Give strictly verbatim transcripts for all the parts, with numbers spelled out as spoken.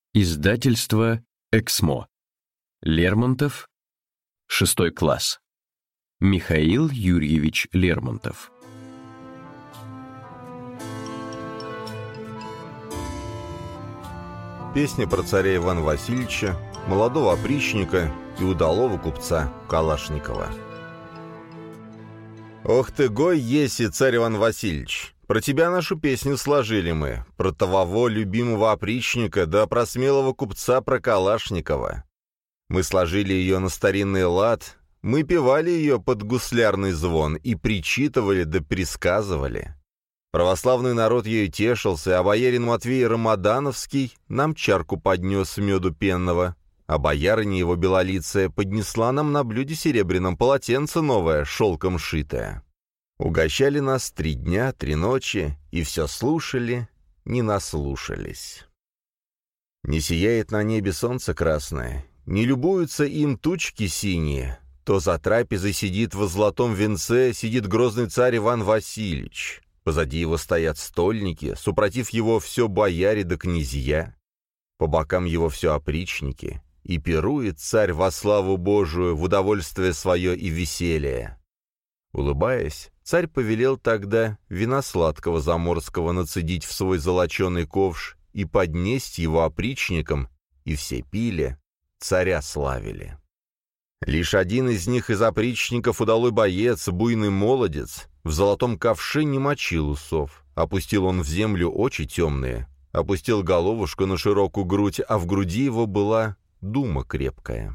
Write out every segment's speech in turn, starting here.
Издательство «Эксмо». Лермонтов. Шестой класс. Михаил Юрьевич Лермонтов. Песня про царя Ивана Васильевича, молодого опричника и удалого купца Калашникова. «Ох ты, гой еси, царь Иван Васильевич! Про тебя нашу песню сложили мы, про того любимого опричника, да про смелого купца про Калашникова. Мы сложили ее на старинный лад, мы певали ее под гуслярный звон и причитывали да пересказывали. Православный народ ею тешился, а боярин Матвей Рамадановский нам чарку поднес меду пенного, а боярыня его белолицая поднесла нам на блюде серебряном полотенце новое, шелком шитое. Угощали нас три дня, три ночи, и все слушали, не наслушались. Не сияет на небе солнце красное, не любуются им тучки синие, то за трапезой сидит во золотом венце, сидит грозный царь Иван Васильевич. Позади его стоят стольники, супротив его все бояре да князья, по бокам его все опричники, и пирует царь во славу Божию в удовольствие свое и веселье. Улыбаясь, царь повелел тогда вина сладкого заморского нацедить в свой золоченый ковш и поднесть его опричникам, и все пили, царя славили. Лишь один из них из опричников, удалой боец, буйный молодец, в золотом ковше не мочил усов. Опустил он в землю очи темные, опустил головушку на широкую грудь, а в груди его была дума крепкая.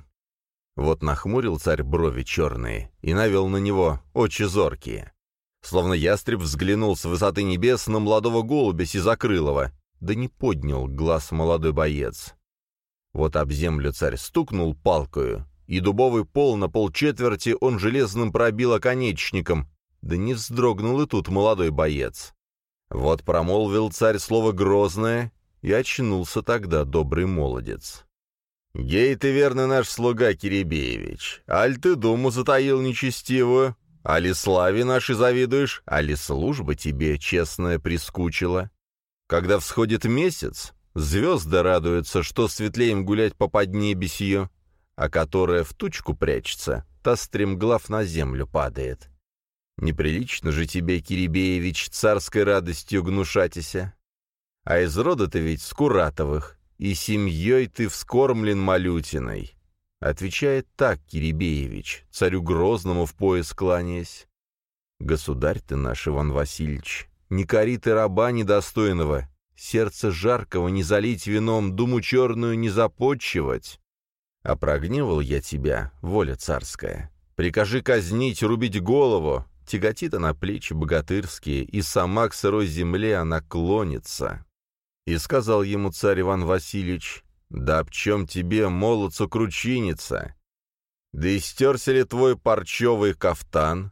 Вот нахмурил царь брови черные и навел на него очи зоркие. Словно ястреб взглянул с высоты небес на молодого голубя сизокрылого, да не поднял глаз молодой боец. Вот об землю царь стукнул палкою, и дубовый пол на полчетверти он железным пробил оконечником, да не вздрогнул и тут молодой боец. Вот промолвил царь слово грозное, и очнулся тогда добрый молодец. «Гей ты, верный наш слуга Киребеевич, аль ты думу затаил нечестивую, али славе нашей завидуешь, али служба тебе честная прискучила? Когда всходит месяц, звезды радуются, что светлее им гулять по поднебесью, а которая в тучку прячется, та стремглав на землю падает. Неприлично же тебе, Киребеевич, царской радостью гнушатися. А из рода ты ведь Скуратовых, и семьей ты вскормлен малютиной». Отвечает так Киребеевич, царю Грозному в пояс кланяясь: «Государь ты наш, Иван Васильевич, не кори ты раба недостойного, сердце жаркого не залить вином, думу черную не запотчевать. А прогневал я тебя, воля царская. Прикажи казнить, рубить голову, тяготит она плечи богатырские, и сама к сырой земле она клонится». И сказал ему царь Иван Васильевич: «Да об чем тебе, молодцу, кручиниться? Да истерся ли твой парчевый кафтан?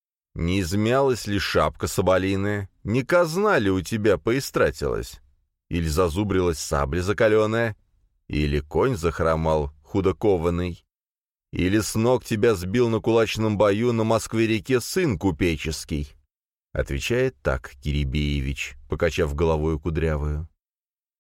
Не измялась ли шапка соболиная? Не казна ли у тебя поистратилась? Или зазубрилась сабля закаленная? Или конь захромал худо кованный? Или с ног тебя сбил на кулачном бою на Москве-реке сын купеческий?» Отвечает так Киребеевич, покачав головою кудрявую: